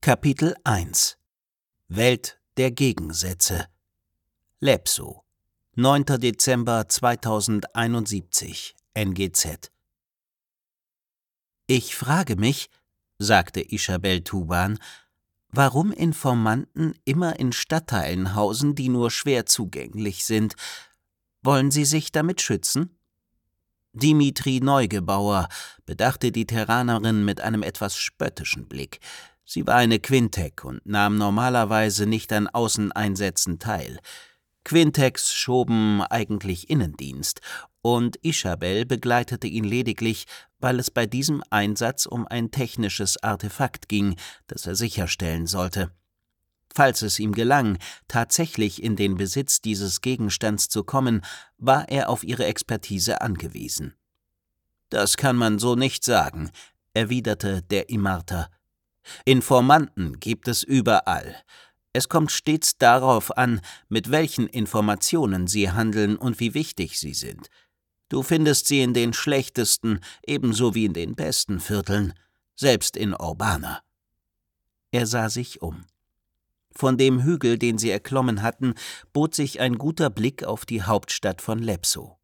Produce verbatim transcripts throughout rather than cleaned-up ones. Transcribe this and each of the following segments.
Kapitel eins Welt der Gegensätze. Lepso, neunter Dezember zweitausendeinundsiebzig, N G Z. Ich frage mich, sagte Isabel Tuban, warum Informanten immer in Stadtteilen hausen, die nur schwer zugänglich sind. Wollen sie sich damit schützen? Dimitri Neugebauer bedachte die Terranerin mit einem etwas spöttischen Blick. Sie war eine Quintek und nahm normalerweise nicht an Außeneinsätzen teil. Quinteks schoben eigentlich Innendienst, und Isabel begleitete ihn lediglich, weil es bei diesem Einsatz um ein technisches Artefakt ging, das er sicherstellen sollte. Falls es ihm gelang, tatsächlich in den Besitz dieses Gegenstands zu kommen, war er auf ihre Expertise angewiesen. »Das kann man so nicht sagen«, erwiderte der Imarter. »Informanten gibt es überall. Es kommt stets darauf an, mit welchen Informationen sie handeln und wie wichtig sie sind. Du findest sie in den schlechtesten ebenso wie in den besten Vierteln, selbst in Urbana.« Er sah sich um. Von dem Hügel, den sie erklommen hatten, bot sich ein guter Blick auf die Hauptstadt von Lepso.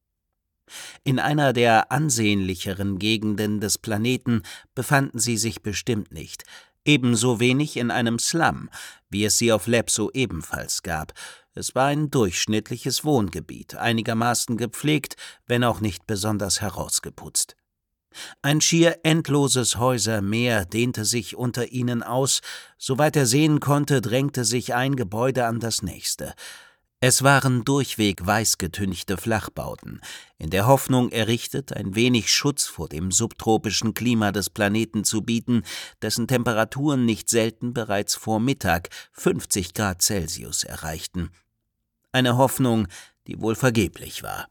In einer der ansehnlicheren Gegenden des Planeten befanden sie sich bestimmt nicht, ebenso wenig in einem Slum, wie es sie auf Lepso ebenfalls gab. Es war ein durchschnittliches Wohngebiet, einigermaßen gepflegt, wenn auch nicht besonders herausgeputzt. Ein schier endloses Häusermeer dehnte sich unter ihnen aus, soweit er sehen konnte, drängte sich ein Gebäude an das nächste. Es waren durchweg weißgetünchte Flachbauten, in der Hoffnung errichtet, ein wenig Schutz vor dem subtropischen Klima des Planeten zu bieten, dessen Temperaturen nicht selten bereits vor Mittag fünfzig Grad Celsius erreichten. Eine Hoffnung, die wohl vergeblich war.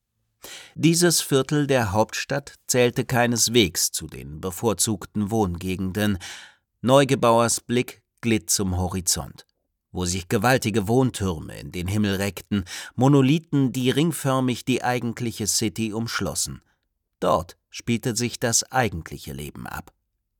Dieses Viertel der Hauptstadt zählte keineswegs zu den bevorzugten Wohngegenden. Neugebauers Blick glitt zum Horizont, wo sich gewaltige Wohntürme in den Himmel reckten, Monolithen, die ringförmig die eigentliche City umschlossen. Dort spielte sich das eigentliche Leben ab.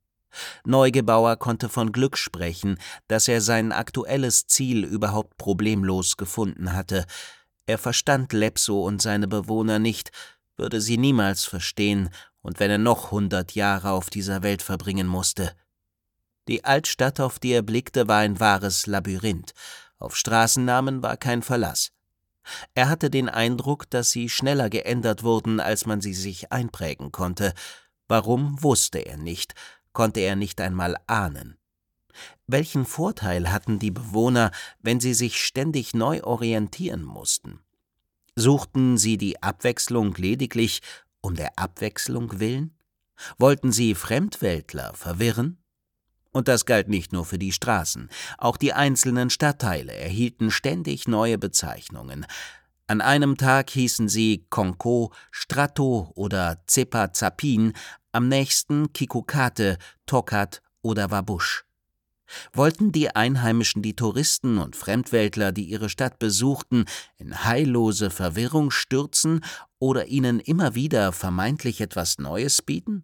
Neugebauer konnte von Glück sprechen, dass er sein aktuelles Ziel überhaupt problemlos gefunden hatte. Er verstand Lepso und seine Bewohner nicht, würde sie niemals verstehen, und wenn er noch hundert Jahre auf dieser Welt verbringen musste. Die Altstadt, auf die er blickte, war ein wahres Labyrinth. Auf Straßennamen war kein Verlass. Er hatte den Eindruck, dass sie schneller geändert wurden, als man sie sich einprägen konnte. Warum, wusste er nicht, konnte er nicht einmal ahnen. Welchen Vorteil hatten die Bewohner, wenn sie sich ständig neu orientieren mussten? Suchten sie die Abwechslung lediglich um der Abwechslung willen? Wollten sie Fremdweltler verwirren? Und das galt nicht nur für die Straßen. Auch die einzelnen Stadtteile erhielten ständig neue Bezeichnungen. An einem Tag hießen sie Konko, Strato oder Zepa-Zapin, am nächsten Kikukate, Tokat oder Wabusch. Wollten die Einheimischen die Touristen und Fremdweltler, die ihre Stadt besuchten, in heillose Verwirrung stürzen oder ihnen immer wieder vermeintlich etwas Neues bieten?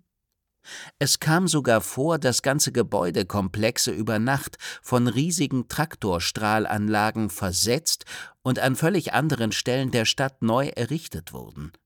Es kam sogar vor, dass ganze Gebäudekomplexe über Nacht von riesigen Traktorstrahlanlagen versetzt und an völlig anderen Stellen der Stadt neu errichtet wurden.